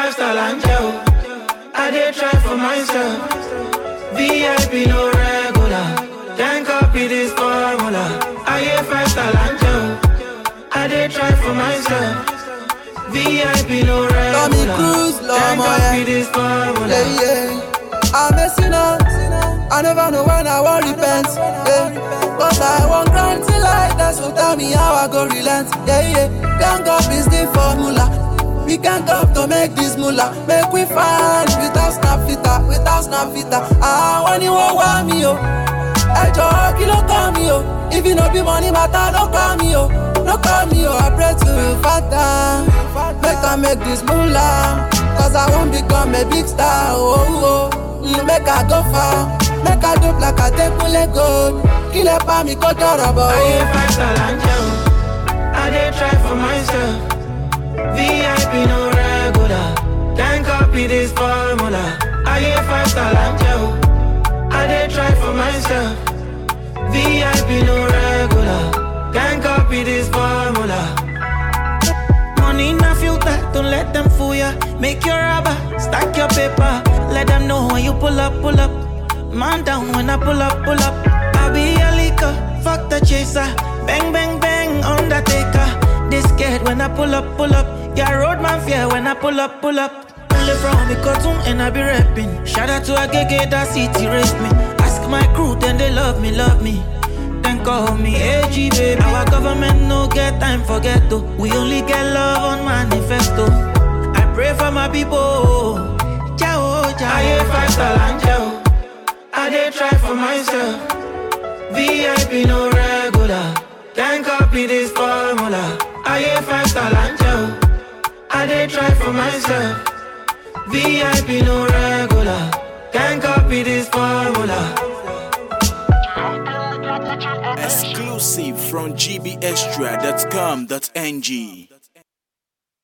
5-star angel. I did try for myself. VIP no regular. Can't copy this formula. I hear 5-star angel. I did try for myself. VIP no regular. Tommy Cruise, can't copy this formula. Yeah, yeah. I'm messing up. I never know when I won't repent. Yeah. But I won't grind till like that. So tell me how I go relent. Yeah, yeah. Gang up is the formula. We can't up to make this moolah. Make we find without snap fitter, without snap fitter. When you want me, oh. I just kilo call me, oh. If you know be money matter, don't call me, oh. Don't call me, oh. I pray to you, Father. Make this moolah. Cause I won't become a big star, oh, oh. Make I go far. Make I do like I take pull gold. Kill a pa me go durable. I hear 5-star angel. I did try for myself. VIP no regular. Can't copy this formula. I hear 5-star angel. I did try for myself. VIP no regular. Can't copy this formula. Money in a filter, don't let them fool ya. Make your rubber, stack your paper. Let them know when you pull up, pull up. Man down when I pull up, pull up. I be a leaker, fuck the chaser. Bang, bang, bang, Undertaker. They scared when I pull up, pull up. Yeah, roadman fear when I pull up, pull up. Only from me cartoon and I be rapping. Shout out to a gege that city race me. Ask my crew, then they love me, love me. Then call me AG baby. Our government no get time for ghetto. We only get love on manifesto. I pray for my people. Ciao, ciao. I hear 5-star angel. I did try for myself. VIP no regular. Can't copy this formula. I hear 5-star angel. I did try for myself. VIP no regular. Can't copy this formula. Exclusive from gbextra.com.ng.